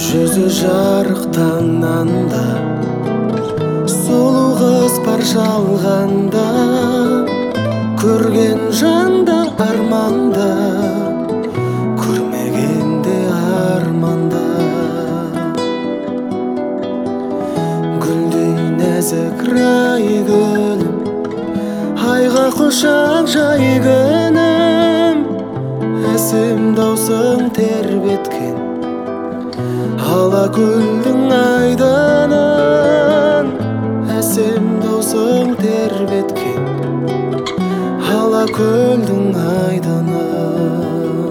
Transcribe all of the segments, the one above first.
Жүзі жарық таңнан да, сұлу қыз бар жалғанда, көрген жанда арманда, көрмегенде арманда. Гүлдей нәзік рай гүлім, айға құшақ жай күнім, әсем даусың тербеткен алакөлдің айданын, әсем даусың тербеткен алакөлдің айданын.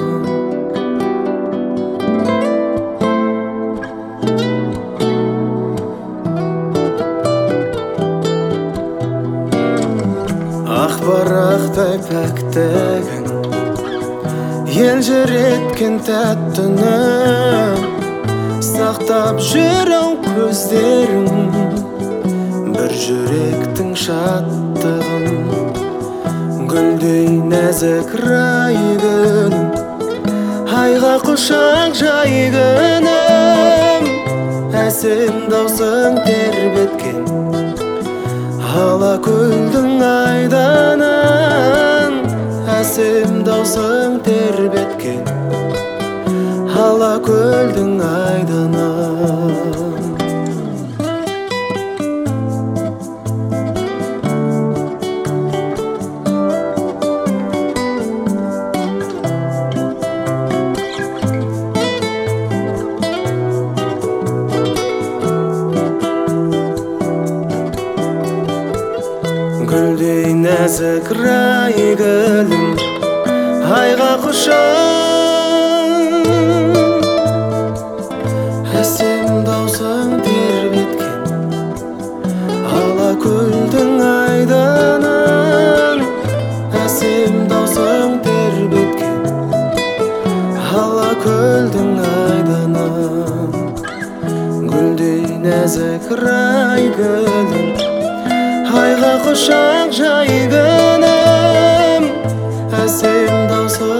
Ақ барақтай пәктігің елжіреткен тәттінің, сақтап жүрің көздерің бір жүректің шаттығын. Гүлдей нәзік рай гүлім, айға құшақ жай күнім, әсем даусың тербеткен алакөлдің айданын, әсем даусың тербеткен алакөлдің айданын. Гүлдей нәзік рай гүлім, айға құшақ, әсем даусың тербеткен алакөлдің айданын, әсем даусың тербеткен алакөлдің айданын. Гүлдей нәзік рай гүлім, айға құшақ жай күнім, әсем даусың